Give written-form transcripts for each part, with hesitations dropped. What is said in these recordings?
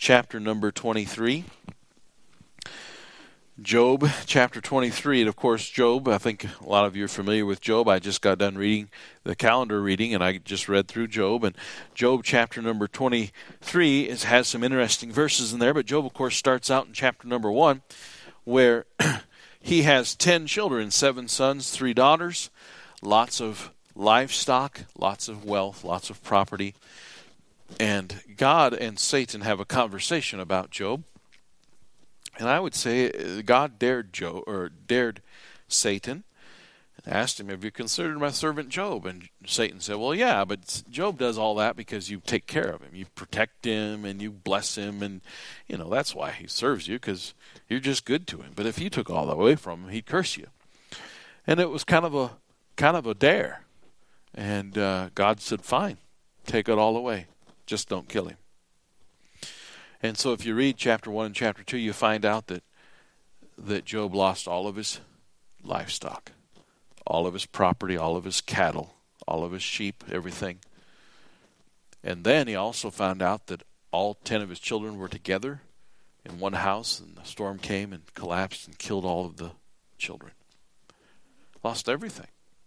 chapter number 23. Job chapter 23. And of course, Job, I think a lot of you are familiar with Job. I just got done reading the calendar reading, and I just read through Job. And Job chapter number 23 has some interesting verses in there. But Job, of course, starts out in chapter number 1, where he has 10 children, 7 sons, 3 daughters, lots of livestock, lots of wealth, lots of property. And God and Satan have a conversation about Job. And I would say God dared Satan and asked him, "Have you considered my servant Job?" And Satan said, "Well, yeah, but Job does all that because you take care of him. You protect him and you bless him, and that's why he serves you, because you're just good to him. But if you took all that away from him, he'd curse you." And it was kind of a dare. And God said, "Fine, take it all away. Just don't kill him." And so if you read chapter 1 and chapter 2, you find out that Job lost all of his livestock, all of his property, all of his cattle, all of his sheep, everything. And then he also found out that all 10 of his children were together in one house, and the storm came and collapsed and killed all of the children. Lost everything.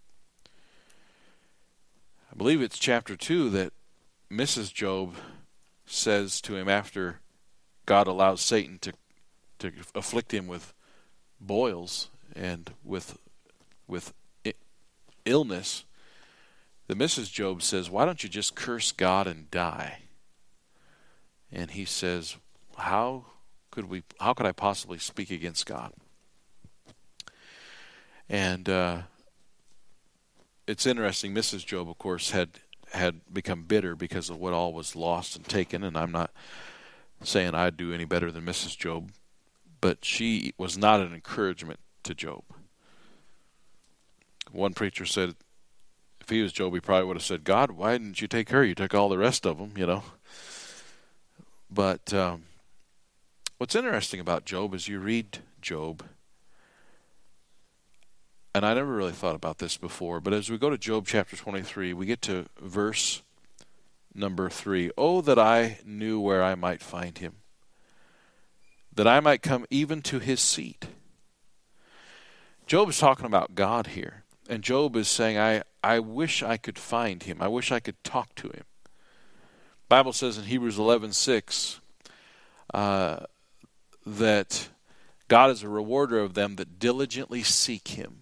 I believe it's chapter 2 that Mrs. Job says to him, after God allows Satan to afflict him with boils and with illness, that Mrs. Job says, "Why don't you just curse God and die?" And he says, How could I possibly speak against God? And it's interesting. Mrs. Job, of course, had become bitter because of what all was lost and taken, and I'm not saying I'd do any better than Mrs. Job, but she was not an encouragement to Job. One preacher said if he was Job, he probably would have said, "God, why didn't you take her? You took all the rest of them, But what's interesting about Job is you read Job, and I never really thought about this before, but as we go to Job chapter 23, we get to verse number 3. "Oh, that I knew where I might find him, that I might come even to his seat." Job is talking about God here, and Job is saying, I wish I could find him. I wish I could talk to him. The Bible says in Hebrews 11:6 that God is a rewarder of them that diligently seek him.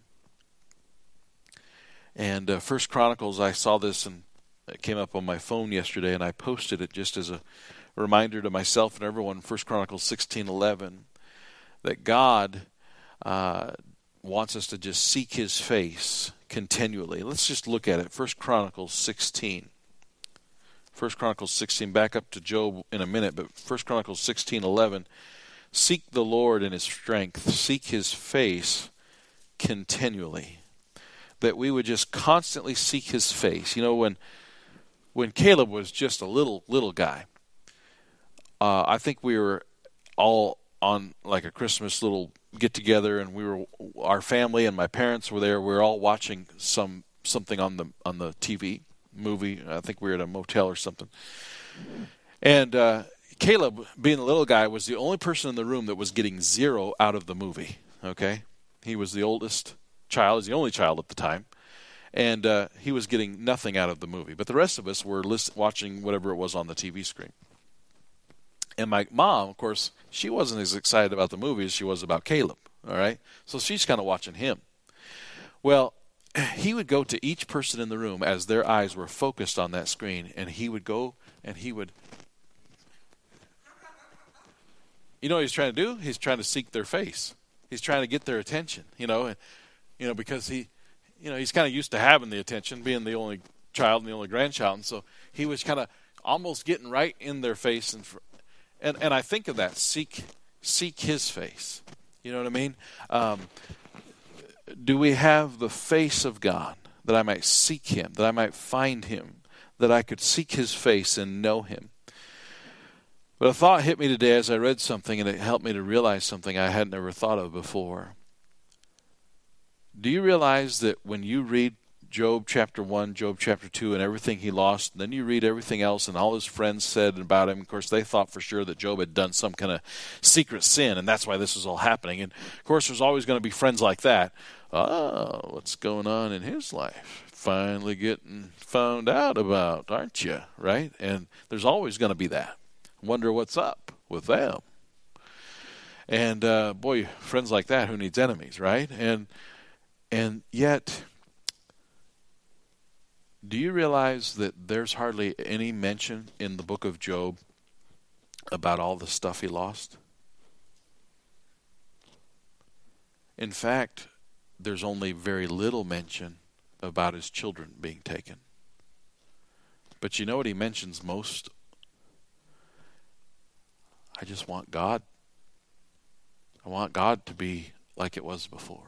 And First Chronicles, I saw this and it came up on my phone yesterday, and I posted it just as a reminder to myself and everyone. First Chronicles 16:11, that God wants us to just seek his face continually. Let's just look at it. First Chronicles 16. First Chronicles 16. Back up to Job in a minute, but First Chronicles 16:11. "Seek the Lord in his strength, seek his face continually." That we would just constantly seek his face. When Caleb was just a little guy, I think we were all on like a Christmas little get together, and our family and my parents were there. We were all watching something on the TV movie. I think we were at a motel or something. And Caleb, being a little guy, was the only person in the room that was getting 0 out of the movie. Okay, he was the oldest child. He was the only child at the time. And he was getting nothing out of the movie. But the rest of us were watching whatever it was on the TV screen. And my mom, of course, she wasn't as excited about the movie as she was about Caleb. All right? So she's kind of watching him. Well, he would go to each person in the room as their eyes were focused on that screen. And he would go and he would... You know what he's trying to do? He's trying to seek their face. He's trying to get their attention, because he's kind of used to having the attention, being the only child and the only grandchild. And so he was kind of almost getting right in their face. And I think of that, seek his face. You know what I mean? Do we have the face of God, that I might seek him, that I might find him, that I could seek his face and know him? But a thought hit me today as I read something, and it helped me to realize something I had never thought of before. Do you realize that when you read Job chapter 1, Job chapter 2, and everything he lost. And then you read everything else, and all his friends said about him. Of course, they thought for sure that Job had done some kind of secret sin, and that's why this was all happening. And, of course, there's always going to be friends like that. Oh, what's going on in his life? Finally getting found out about, aren't you? Right? And there's always going to be that. Wonder what's up with them. And, boy, friends like that, who needs enemies, right? And yet, do you realize that there's hardly any mention in the book of Job about all the stuff he lost? In fact, there's only very little mention about his children being taken. But you know what he mentions most? I just want God. I want God to be like it was before.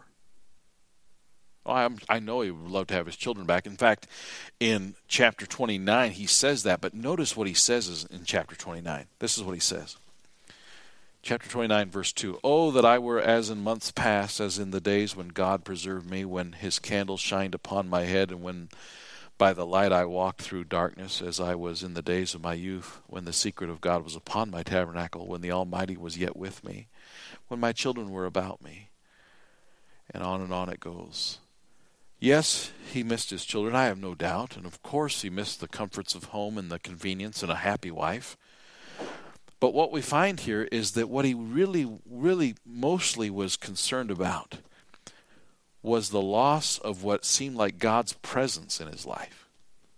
I know he would love to have his children back. In fact, in chapter 29, he says that. But notice what he says in chapter 29. This is what he says. Chapter 29, verse 2. Oh, that I were as in months past, as in the days when God preserved me, when his candle shined upon my head, and when by the light I walked through darkness, as I was in the days of my youth, when the secret of God was upon my tabernacle, when the Almighty was yet with me, when my children were about me. And on it goes. Yes, he missed his children, I have no doubt. And of course he missed the comforts of home and the convenience and a happy wife. But what we find here is that what he really mostly was concerned about was the loss of what seemed like God's presence in his life.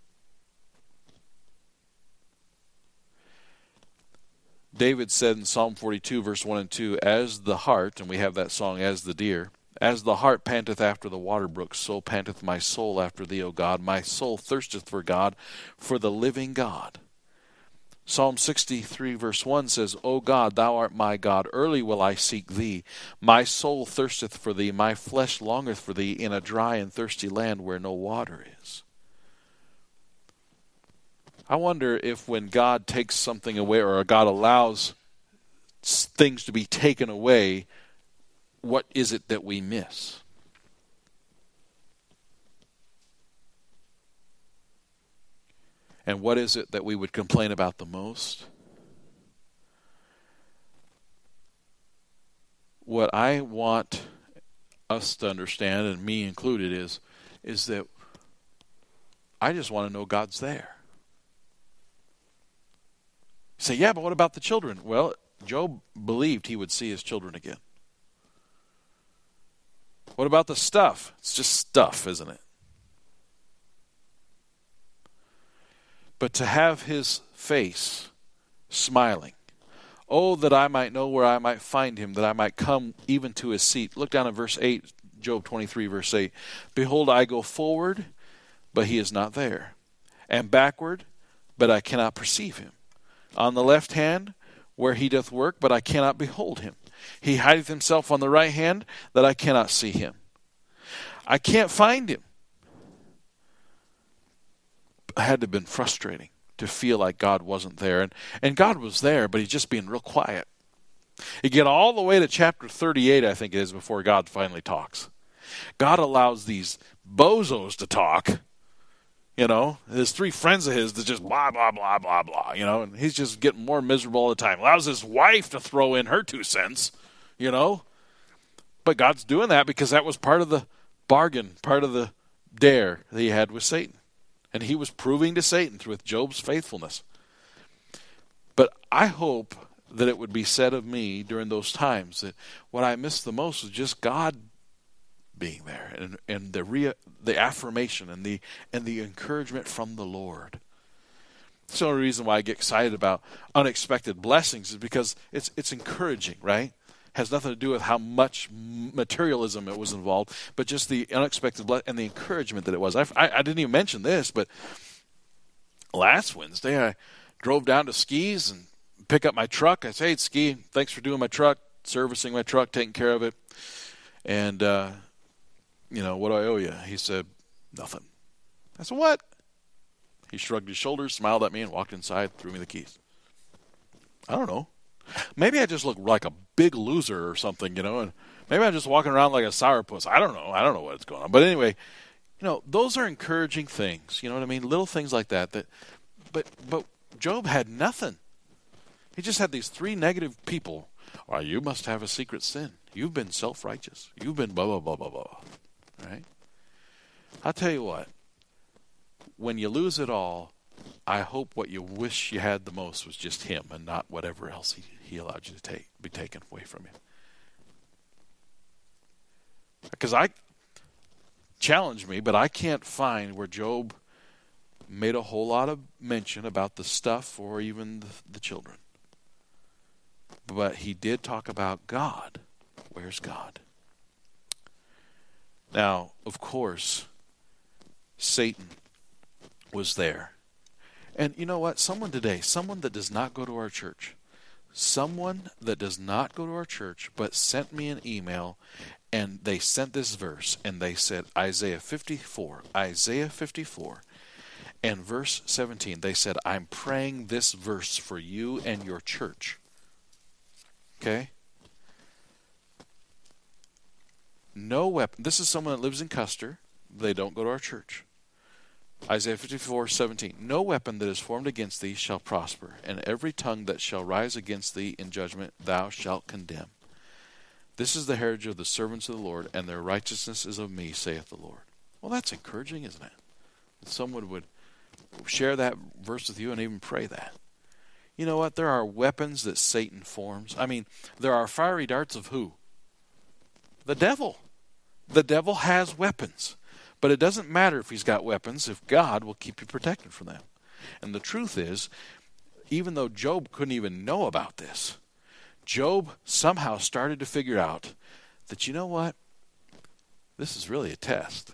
David said in Psalm 42, verse 1 and 2, as the hart, and we have that song, as the deer, as the hart panteth after the water brooks, so panteth my soul after thee, O God. My soul thirsteth for God, for the living God. Psalm 63, verse 1 says, O God, thou art my God, early will I seek thee. My soul thirsteth for thee, my flesh longeth for thee, in a dry and thirsty land where no water is. I wonder if when God takes something away, or God allows things to be taken away, what is it that we miss? And what is it that we would complain about the most? What I want us to understand, and me included, is that I just want to know God's there. You say, yeah, but what about the children? Well, Job believed he would see his children again. What about the stuff? It's just stuff, isn't it? But to have his face smiling. Oh, that I might know where I might find him, that I might come even to his seat. Look down at verse 8, Job 23, verse 8. Behold, I go forward, but he is not there. And backward, but I cannot perceive him. On the left hand, where he doth work, but I cannot behold him. He hideth himself on the right hand, that I cannot see him. I can't find him. It had to have been frustrating to feel like God wasn't there. And God was there, but he's just being real quiet. You get all the way to chapter 38, I think it is, before God finally talks. God allows these bozos to talk. You know, there's three friends of his that just blah, blah, blah, blah, blah, you know, and he's just getting more miserable all the time. Allows his wife to throw in her 2 cents, you know. But God's doing that because that was part of the bargain, part of the dare that he had with Satan. And he was proving to Satan through Job's faithfulness. But I hope that it would be said of me during those times that what I missed the most was just God being there, and the affirmation and the encouragement from the Lord. It's the only reason why I get excited about unexpected blessings is because it's encouraging, right? Has nothing to do with how much materialism it was involved, but just the unexpected and the encouragement that it was. I didn't even mention this, but last Wednesday I drove down to Skis and pick up my truck. I said, hey, Ski, thanks for doing my truck, servicing my truck, taking care of it. And, you know, what do I owe you? He said, nothing. I said, what? He shrugged his shoulders, smiled at me, and walked inside, threw me the keys. I don't know. Maybe I just look like a big loser or something, you know, and maybe I'm just walking around like a sourpuss. I don't know. I don't know what's going on. But anyway, Those are encouraging things. You know what I mean? Little things like that. But Job had nothing. He just had these three negative people. Well, you must have a secret sin. You've been self-righteous. You've been blah, blah, blah, blah, blah. Right? I'll tell you what. When you lose it all, I hope what you wish you had the most was just him and not whatever else he allowed you to be taken away from you. Because challenge me, but I can't find where Job made a whole lot of mention about the stuff or even the children. But he did talk about God. Where's God? Now, of course, Satan was there. And you know what? Someone that does not go to our church, but sent me an email, and they sent this verse, and they said Isaiah 54, and verse 17. They said, I'm praying this verse for you and your church. Okay? No weapon. This is someone that lives in Custer. They don't go to our church. Isaiah 54:17. No weapon that is formed against thee shall prosper, and every tongue that shall rise against thee in judgment thou shalt condemn. This is the heritage of the servants of the Lord, and their righteousness is of me, saith the Lord. Well, that's encouraging, isn't it? That someone would share that verse with you and even pray that. You know what? There are weapons that Satan forms. I mean, there are fiery darts of who? The devil. The devil has weapons. But it doesn't matter if he's got weapons if God will keep you protected from them. And the truth is, even though Job couldn't even know about this, Job somehow started to figure out that, you know what? This is really a test.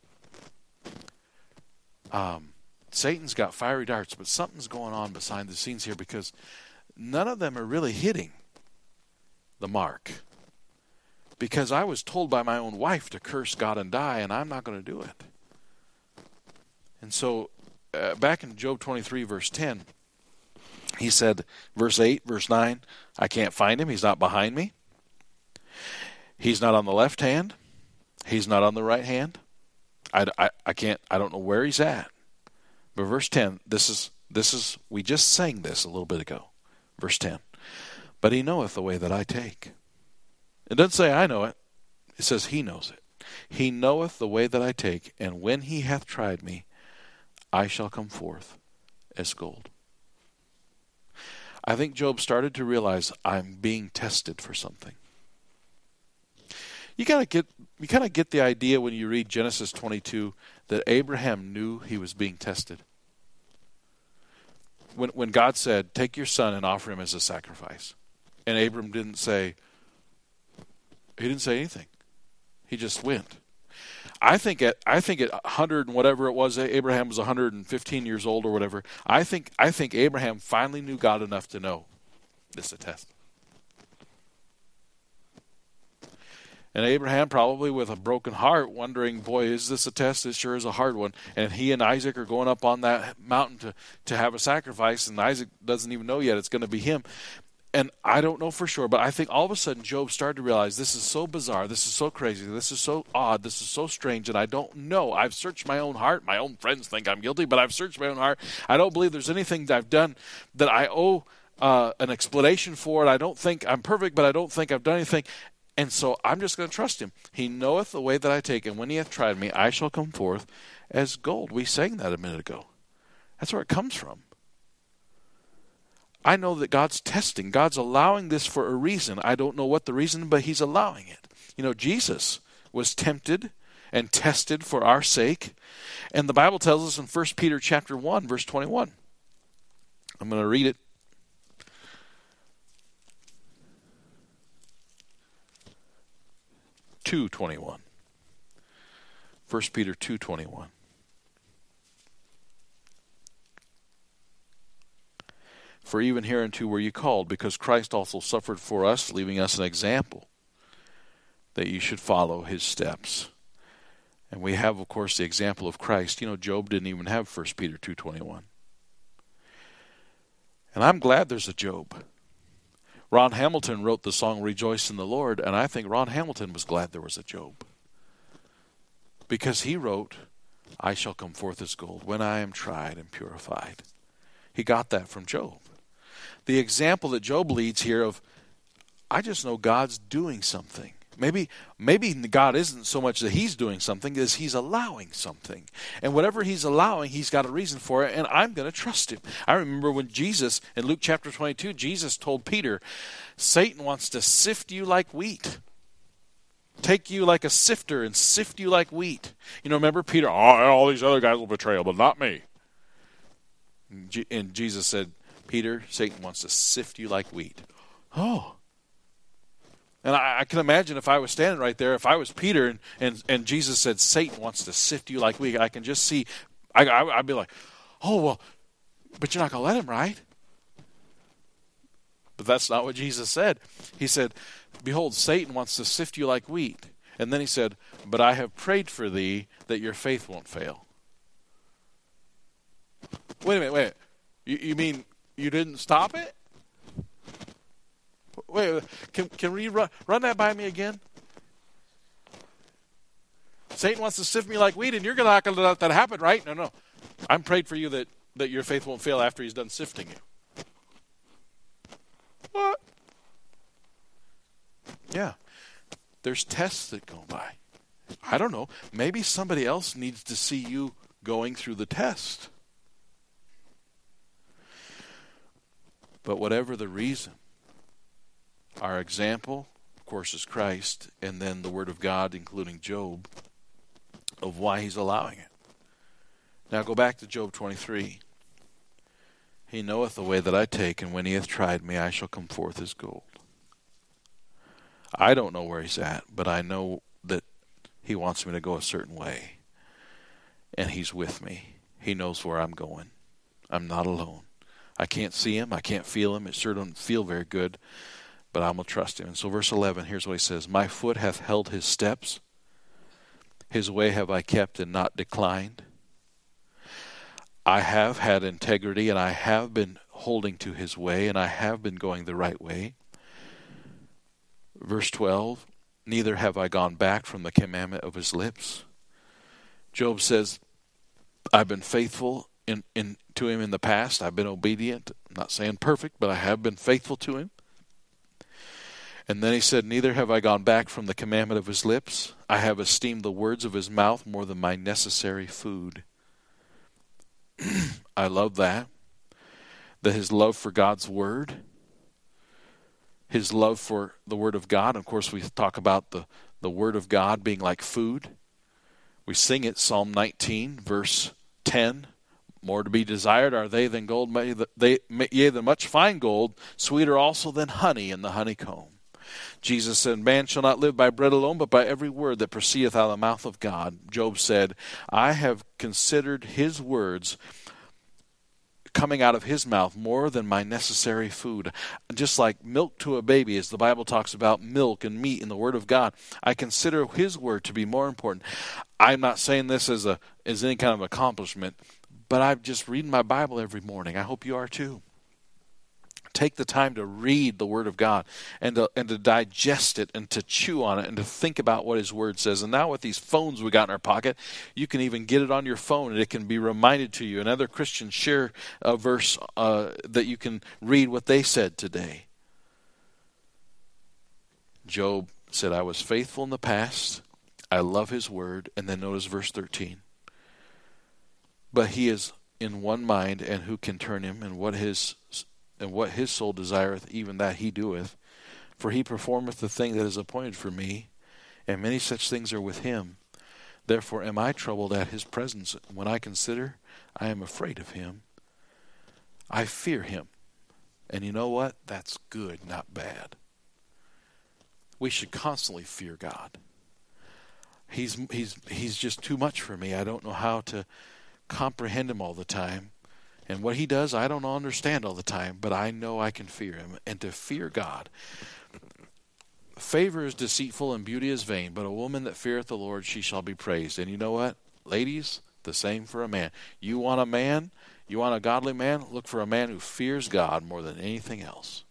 Satan's got fiery darts, but something's going on behind the scenes here because none of them are really hitting the mark. Because I was told by my own wife to curse God and die, and I'm not going to do it. And so, back in Job 23, verse 10, he said, verse 8, verse 9, I can't find him. He's not behind me. He's not on the left hand. He's not on the right hand. I don't know where he's at. But verse 10, this is, we just sang this a little bit ago. Verse 10, but he knoweth the way that I take. It doesn't say I know it. It says he knows it. He knoweth the way that I take, and when he hath tried me, I shall come forth as gold. I think Job started to realize I'm being tested for something. You kind of get the idea when you read Genesis 22 that Abraham knew he was being tested. When God said, take your son and offer him as a sacrifice. And Abram didn't say anything. He just went. I think at 100 and whatever it was, Abraham was 115 years old or whatever. I think Abraham finally knew God enough to know this is a test. And Abraham, probably with a broken heart, wondering, boy, is this a test? This sure is a hard one. And he and Isaac are going up on that mountain to have a sacrifice, and Isaac doesn't even know yet it's going to be him. And I don't know for sure, but I think all of a sudden Job started to realize this is so bizarre, this is so crazy, this is so odd, this is so strange, and I don't know. I've searched my own heart. My own friends think I'm guilty, but I've searched my own heart. I don't believe there's anything that I've done that I owe an explanation for it. I don't think I'm perfect, but I don't think I've done anything. And so I'm just going to trust him. He knoweth the way that I take, and when he hath tried me, I shall come forth as gold. We sang that a minute ago. That's where it comes from. I know that God's testing. God's allowing this for a reason. I don't know what the reason, but he's allowing it. You know, Jesus was tempted and tested for our sake. And the Bible tells us in 1 Peter chapter 1, verse 21. I'm going to read it. (2:21). 1 Peter 2:21. For even hereunto were ye called, because Christ also suffered for us, leaving us an example, that ye should follow his steps. And we have, of course, the example of Christ. You know, Job didn't even have 1 Peter 2:21. And I'm glad there's a Job. Ron Hamilton wrote the song Rejoice in the Lord, and I think Ron Hamilton was glad there was a Job. Because he wrote I shall come forth as gold when I am tried and purified. He got that from Job. The example that Job leads here of, I just know God's doing something. Maybe God isn't so much that he's doing something as he's allowing something. And whatever he's allowing, he's got a reason for it, and I'm going to trust him. I remember when Jesus, in Luke chapter 22, Jesus told Peter, Satan wants to sift you like wheat. Take you like a sifter and sift you like wheat. Remember Peter, all these other guys will betray him, but not me. And Jesus said, Peter, Satan wants to sift you like wheat. Oh. And I can imagine if I was standing right there, if I was Peter and Jesus said, Satan wants to sift you like wheat, I can just see, I'd be like, oh, well, but you're not going to let him, right? But that's not what Jesus said. He said, behold, Satan wants to sift you like wheat. And then he said, but I have prayed for thee that your faith won't fail. Wait a minute. You mean you didn't stop it? Wait, can we run that by me again? Satan wants to sift me like wheat, and you're not going to let that happen, right? No. I'm prayed for you that your faith won't fail after he's done sifting you. What? Yeah. There's tests that go by. I don't know. Maybe somebody else needs to see you going through the test. But whatever the reason, our example, of course, is Christ, and then the Word of God, including Job, of why he's allowing it. Now go back to Job 23. He knoweth the way that I take, and when he hath tried me, I shall come forth as gold. I don't know where he's at, but I know that he wants me to go a certain way. And he's with me. He knows where I'm going. I'm not alone. I can't see him. I can't feel him. It sure doesn't feel very good. But I'm going to trust him. And so verse 11, here's what he says. My foot hath held his steps. His way have I kept and not declined. I have had integrity, and I have been holding to his way, and I have been going the right way. Verse 12, neither have I gone back from the commandment of his lips. Job says, I've been faithful to him in the past. I've been obedient. I'm not saying perfect, but I have been faithful to him. And then he said, neither have I gone back from the commandment of his lips. I have esteemed the words of his mouth more than my necessary food. I love that his love for God's word, his love for the word of God. Of course, we talk about the word of God being like food. We sing it, Psalm 19, verse 10. More to be desired are they than gold, yea, than much fine gold, sweeter also than honey in the honeycomb. Jesus said, man shall not live by bread alone, but by every word that proceedeth out of the mouth of God. Job said, I have considered his words coming out of his mouth more than my necessary food. Just like milk to a baby, as the Bible talks about milk and meat in the Word of God, I consider his word to be more important. I'm not saying this as any kind of accomplishment, but I'm just reading my Bible every morning. I hope you are too. Take the time to read the Word of God and to digest it and to chew on it and to think about what his Word says. And now with these phones we got in our pocket, you can even get it on your phone and it can be reminded to you. And other Christians share a verse that you can read what they said today. Job said, I was faithful in the past. I love his Word. And then notice verse 13. But he is in one mind, and who can turn him, and what his soul desireth, even that he doeth. For he performeth the thing that is appointed for me, and many such things are with him. Therefore am I troubled at his presence. When I consider, I am afraid of him. I fear him. And you know what? That's good, not bad. We should constantly fear God. He's just too much for me. I don't know how to comprehend him all the time. And what he does, I don't understand all the time, but I know I can fear him. And to fear God. Favor is deceitful and beauty is vain, but a woman that feareth the Lord, she shall be praised. And you know what? Ladies, the same for a man. You want a man? You want a godly man? Look for a man who fears God more than anything else.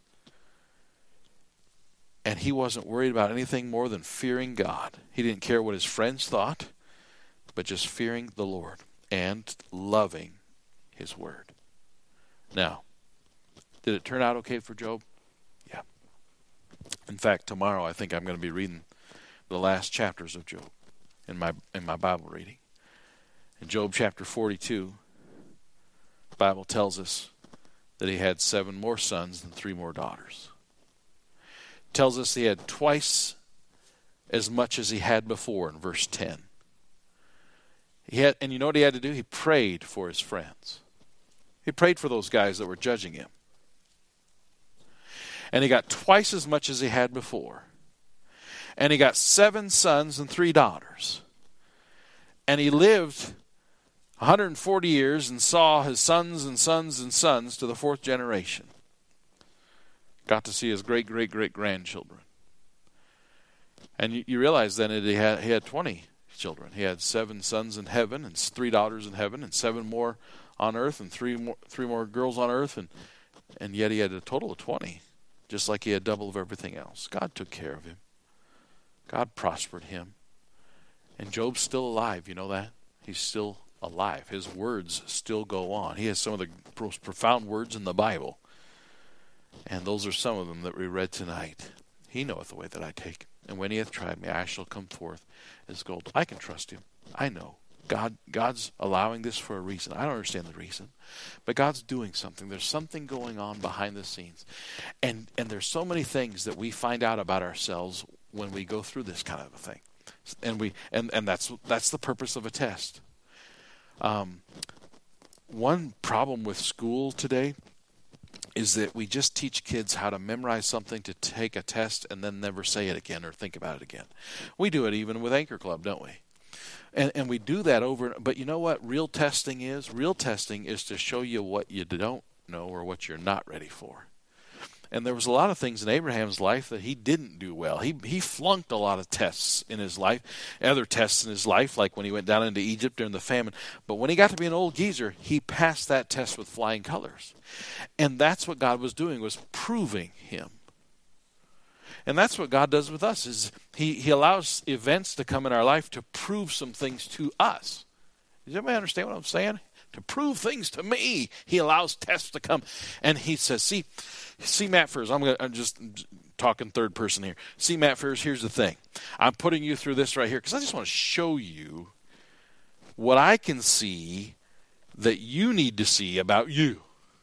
And he wasn't worried about anything more than fearing God. He didn't care what his friends thought. but just fearing the Lord and loving his word. Now, did it turn out okay for Job? Yeah. In fact, tomorrow I think I'm going to be reading the last chapters of Job in my Bible reading. In Job chapter 42, the Bible tells us that he had 7 more sons and 3 more daughters. It tells us he had twice as much as he had before in verse 10. And you know what he had to do? He prayed for his friends. He prayed for those guys that were judging him. And he got twice as much as he had before. And he got 7 sons and 3 daughters. And he lived 140 years and saw his sons and sons and sons to the 4th generation. Got to see his great-great-great-grandchildren. And you realize then that he had 20 children. He had 7 sons in heaven and 3 daughters in heaven and 7 more on earth and 3 more girls on earth. And yet he had a total of 20, just like he had double of everything else. God took care of him. God prospered him. And Job's still alive, you know that? He's still alive. His words still go on. He has some of the most profound words in the Bible. And those are some of them that we read tonight. He knoweth the way that I take. And when he hath tried me, I shall come forth as gold. I can trust him. I know. God's allowing this for a reason. I don't understand the reason. But God's doing something. There's something going on behind the scenes. And there's so many things that we find out about ourselves when we go through this kind of a thing. And that's the purpose of a test. One problem with school today is that we just teach kids how to memorize something to take a test and then never say it again or think about it again. We do it even with Anchor Club, don't we? And we do that over, but you know what real testing is? Real testing is to show you what you don't know or what you're not ready for. And there was a lot of things in Abraham's life that he didn't do well. He flunked a lot of tests in his life, other tests in his life, like when he went down into Egypt during the famine. But when he got to be an old geezer, he passed that test with flying colors. And that's what God was doing, was proving him. And that's what God does with us, is he allows events to come in our life to prove some things to us. Does everybody understand what I'm saying? To prove things to me, he allows tests to come. And he says, see Matt Furs, I'm just talking third person here. See, Matt Furs, here's the thing. I'm putting you through this right here because I just want to show you what I can see that you need to see about you.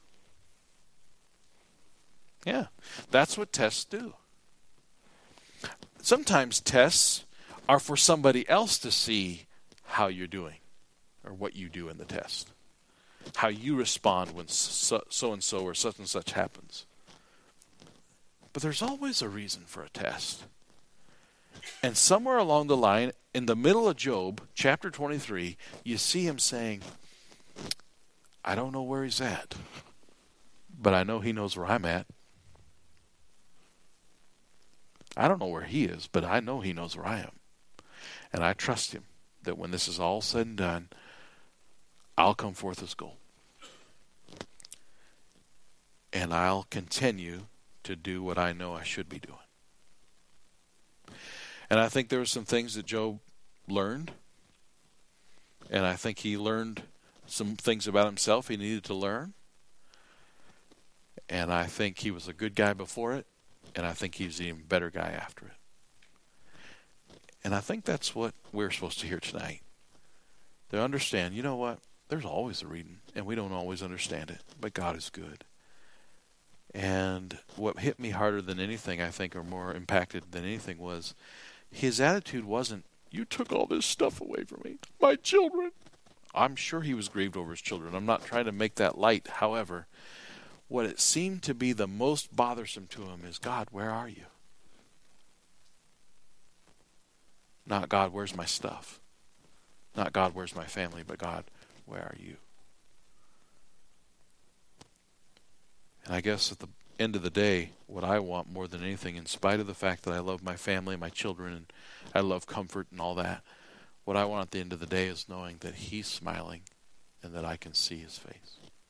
Yeah, that's what tests do. Sometimes tests are for somebody else to see how you're doing or what you do in the test. How you respond when so-and-so or such and such happens. But there's always a reason for a test. And somewhere along the line, in the middle of Job, chapter 23, you see him saying, I don't know where he's at, but I know he knows where I'm at. I don't know where he is, but I know he knows where I am. And I trust him that when this is all said and done, I'll come forth as gold. And I'll continue to do what I know I should be doing. And I think there were some things that Job learned. And I think he learned some things about himself he needed to learn. And I think he was a good guy before it. And I think he's an even better guy after it. And I think that's what we're supposed to hear tonight. To understand, you know what? There's always a reason, and we don't always understand it, but God is good. And what hit me harder than anything, I think, or more impacted than anything, was his attitude wasn't, you took all this stuff away from me, my children. I'm sure he was grieved over his children. I'm not trying to make that light. However, what it seemed to be the most bothersome to him is, God, where are you? Not, God, where's my stuff? Not, God, where's my family? But, God, where are you? And I guess at the end of the day, what I want more than anything, in spite of the fact that I love my family, my children, and I love comfort and all that, what I want at the end of the day is knowing that he's smiling and that I can see his face.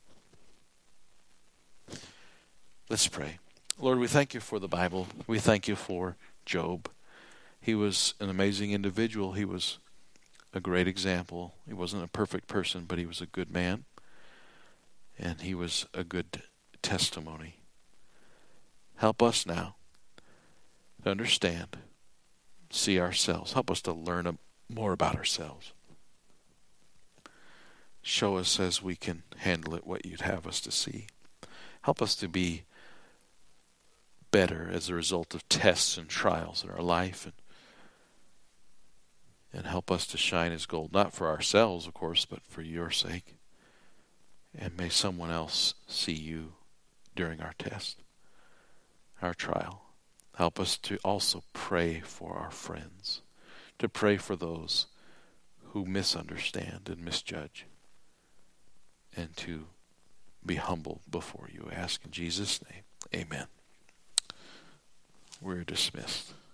Let's pray. Lord, we thank you for the Bible. We thank you for Job. He was an amazing individual. He was a great example. He wasn't a perfect person, but he was a good man. And he was a good testimony. Help us now to understand, see ourselves. Help us to learn more about ourselves. Show us as we can handle it what you'd have us to see. Help us to be better as a result of tests and trials in our life, and help us to shine as gold, not for ourselves, of course, but for your sake. And may someone else see you during our test, our trial. Help us to also pray for our friends, to pray for those who misunderstand and misjudge, and to be humble before you. Ask in Jesus' name. Amen. We're dismissed.